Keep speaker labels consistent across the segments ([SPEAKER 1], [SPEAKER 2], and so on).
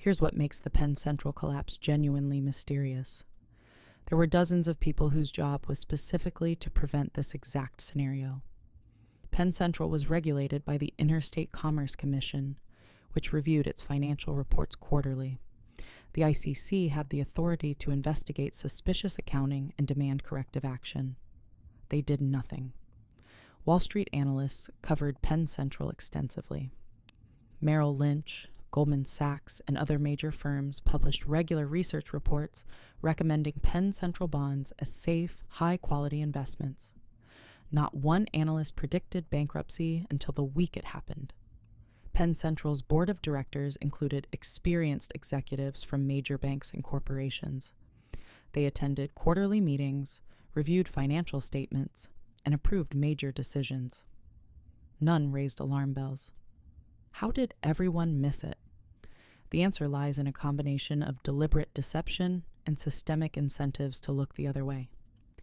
[SPEAKER 1] Here's what makes the Penn Central collapse genuinely mysterious. There were dozens of people whose job was specifically to prevent this exact scenario. Penn Central was regulated by the Interstate Commerce Commission, which reviewed its financial reports quarterly. The ICC had the authority to investigate suspicious accounting and demand corrective action. They did nothing. Wall Street analysts covered Penn Central extensively. Merrill Lynch, Goldman Sachs, and other major firms published regular research reports recommending Penn Central bonds as safe, high-quality investments. Not one analyst predicted bankruptcy until the week it happened. Penn Central's board of directors included experienced executives from major banks and corporations. They attended quarterly meetings, reviewed financial statements, and approved major decisions. None raised alarm bells. How did everyone miss it? The answer lies in a combination of deliberate deception and systemic incentives to look the other way.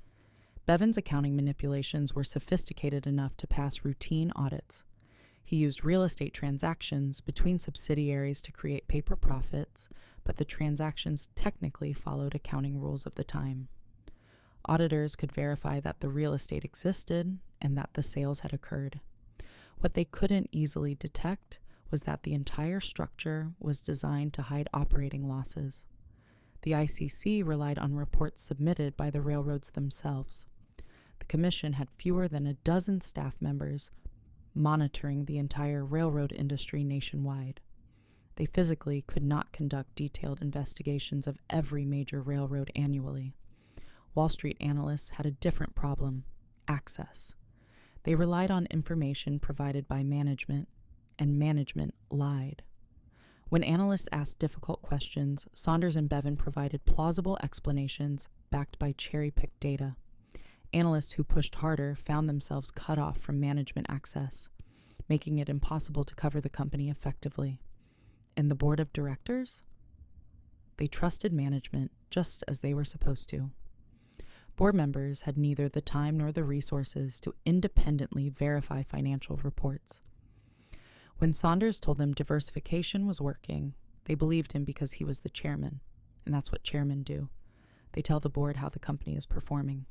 [SPEAKER 1] Bevin's accounting manipulations were sophisticated enough to pass routine audits. He used real estate transactions between subsidiaries to create paper profits, but the transactions technically followed accounting rules of the time. Auditors could verify that the real estate existed and that the sales had occurred. What they couldn't easily detect was that the entire structure was designed to hide operating losses. The ICC relied on reports submitted by the railroads themselves. The commission had fewer than a dozen staff members monitoring the entire railroad industry nationwide. They physically could not conduct detailed investigations of every major railroad annually. Wall Street analysts had a different problem: access. They relied on information provided by management, and management lied. When analysts asked difficult questions, Saunders and Bevin provided plausible explanations backed by cherry-picked data. Analysts who pushed harder found themselves cut off from management access, making it impossible to cover the company effectively. And the board of directors? They trusted management just as they were supposed to. Board members had neither the time nor the resources to independently verify financial reports. When Saunders told them diversification was working, they believed him because he was the chairman, and that's what chairmen do. They tell the board how the company is performing.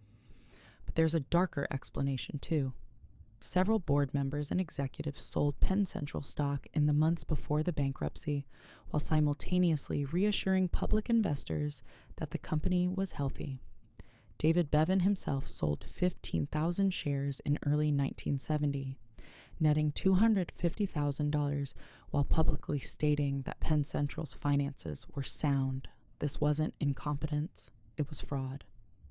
[SPEAKER 1] But there's a darker explanation, too. Several board members and executives sold Penn Central stock in the months before the bankruptcy, while simultaneously reassuring public investors that the company was healthy. David Bevin himself sold 15,000 shares in early 1970, netting $250,000 while publicly stating that Penn Central's finances were sound. This wasn't incompetence, it was fraud.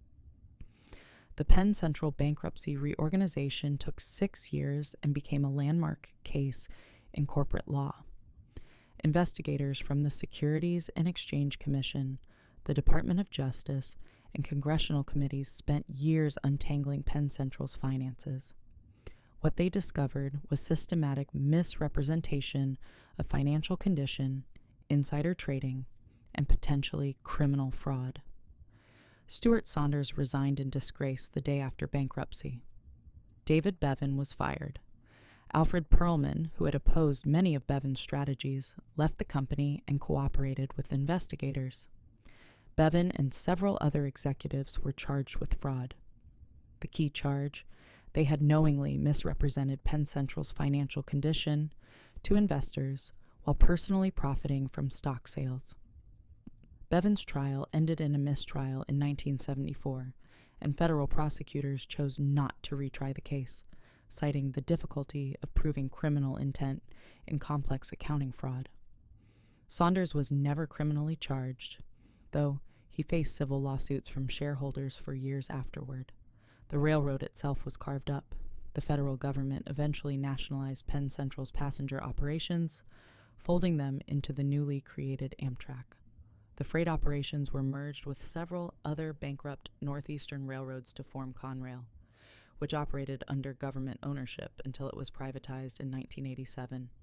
[SPEAKER 1] The Penn Central bankruptcy reorganization took 6 years and became a landmark case in corporate law. Investigators from the Securities and Exchange Commission, the Department of Justice, and congressional committees spent years untangling Penn Central's finances. What they discovered was systematic misrepresentation of financial condition, insider trading, and potentially criminal fraud. Stuart Saunders resigned in disgrace the day after bankruptcy. David Bevin was fired. Alfred Perlman, who had opposed many of Bevin's strategies, left the company and cooperated with investigators. Bevin and several other executives were charged with fraud. The key charge: they had knowingly misrepresented Penn Central's financial condition to investors while personally profiting from stock sales. Bevin's trial ended in a mistrial in 1974, and federal prosecutors chose not to retry the case, citing the difficulty of proving criminal intent in complex accounting fraud. Saunders was never criminally charged, though he faced civil lawsuits from shareholders for years afterward. The railroad itself was carved up. The federal government eventually nationalized Penn Central's passenger operations, folding them into the newly created Amtrak. The freight operations were merged with several other bankrupt northeastern railroads to form Conrail, which operated under government ownership until it was privatized in 1987.